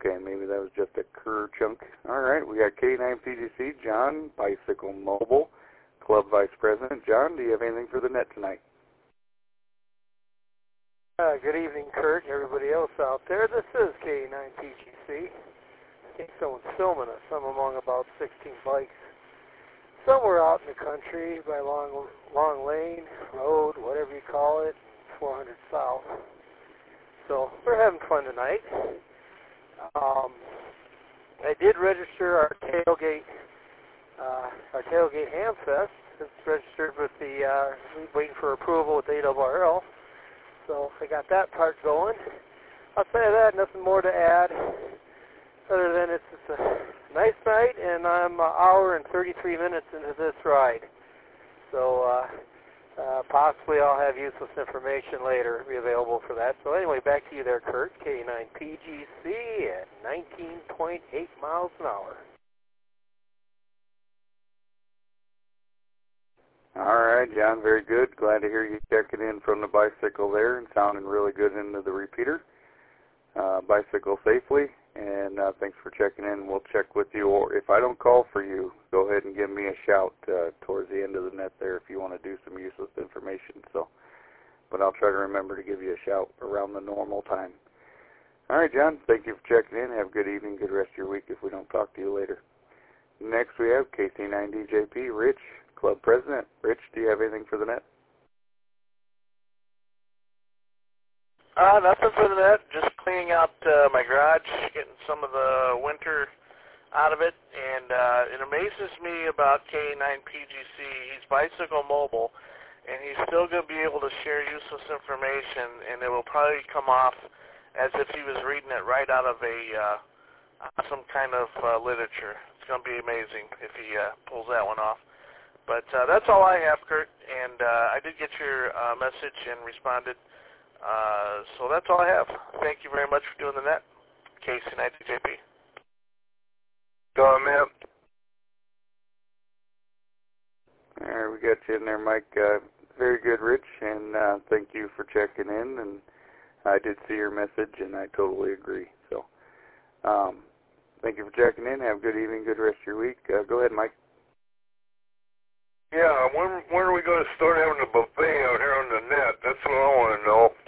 Okay, maybe that was just a Kerr chunk. All right, we got K9PGC, John, Bicycle Mobile, Club Vice President. John, do you have anything for the net tonight? Good evening, Kurt, and everybody else out there. This is K9PGC. I think someone's filming us. I'm among about 16 bikes. Somewhere out in the country by Long Lane, Road, whatever you call it, 400 South. So we're having fun tonight. I did register our tailgate Hamfest. It's registered with the, waiting for approval with ARRL. So I got that part going. Outside of that, nothing more to add, other than it's a nice night, and I'm an hour and 33 minutes into this ride. So possibly I'll have useless information later be available for that. So anyway, back to you there, Kurt. K9PGC at 19.8 miles an hour. All right, John, very good. Glad to hear you checking in from the bicycle there and sounding really good into the repeater. Bicycle safely, and thanks for checking in. We'll check with you, or if I don't call for you, go ahead and give me a shout towards the end of the net there if you want to do some useless information. So, but I'll try to remember to give you a shout around the normal time. All right, John, thank you for checking in. Have a good evening, good rest of your week if we don't talk to you later. Next we have KC9DJP, Rich, Club President. Rich, do you have anything for the net? Nothing for the net, just cleaning out my garage, getting some of the winter out of it, and it amazes me about K9PGC. He's bicycle mobile, and he's still going to be able to share useless information, and it will probably come off as if he was reading it right out of some kind of literature. It's going to be amazing if he pulls that one off. But that's all I have, Kurt, and I did get your message and responded. So that's all I have. Thank you very much for doing the net. KC9DJP. Go on, man. All right, we got you in there, Mike. Very good, Rich, and thank you for checking in. And I did see your message, and I totally agree. So thank you for checking in. Have a good evening, good rest of your week. Go ahead, Mike. Yeah, when are we going to start having a buffet out here on the net? That's what I want to know.